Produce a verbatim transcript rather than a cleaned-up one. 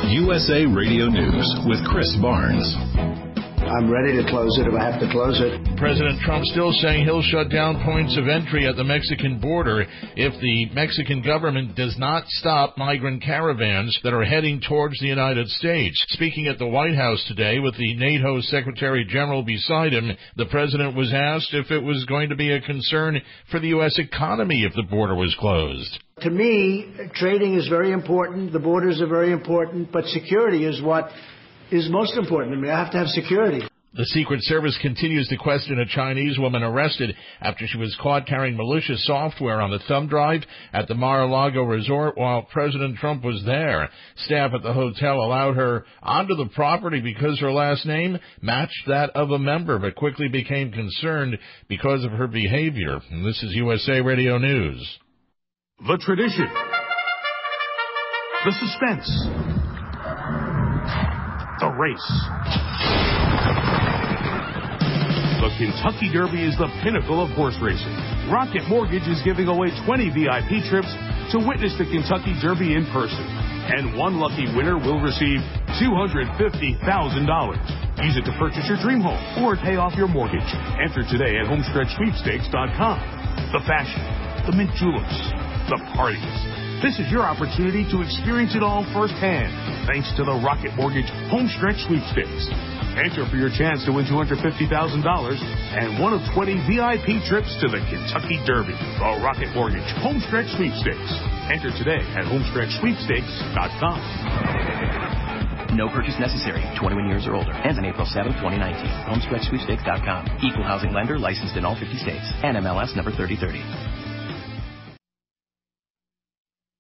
U S A Radio News with Chris Barnes. I'm ready to close it if I have to close it. President Trump still saying he'll shut down points of entry at the Mexican border if the Mexican government does not stop migrant caravans that are heading towards the United States. Speaking at the White House today with the NATO Secretary General beside him, the president was asked if it was going to be a concern for the U S economy if the border was closed. To me, trading is very important. The borders are very important, but security is what is most important to me. I have to have security. The Secret Service continues to question a Chinese woman arrested after she was caught carrying malicious software on the thumb drive at the Mar-a-Lago resort while President Trump was there. Staff at the hotel allowed her onto the property because her last name matched that of a member, but quickly became concerned because of her behavior. And this is U S A Radio News. The tradition. The suspense. The race. The Kentucky Derby is the pinnacle of horse racing. Rocket Mortgage is giving away twenty V I P trips to witness the Kentucky Derby in person. And one lucky winner will receive two hundred fifty thousand dollars. Use it to purchase your dream home or pay off your mortgage. Enter today at homestretch sweepstakes dot com. The fashion, the mint juleps, the parties. This is your opportunity to experience it all firsthand, thanks to the Rocket Mortgage Homestretch Sweepstakes. Enter for your chance to win two hundred fifty thousand dollars and one of twenty V I P trips to the Kentucky Derby. The Rocket Mortgage Homestretch Sweepstakes. Enter today at homestretch sweepstakes dot com. No purchase necessary. twenty-one years or older. Ends on April seventh, twenty nineteen. homestretch sweepstakes dot com. Equal housing lender licensed in all fifty states. N M L S number thirty thirty.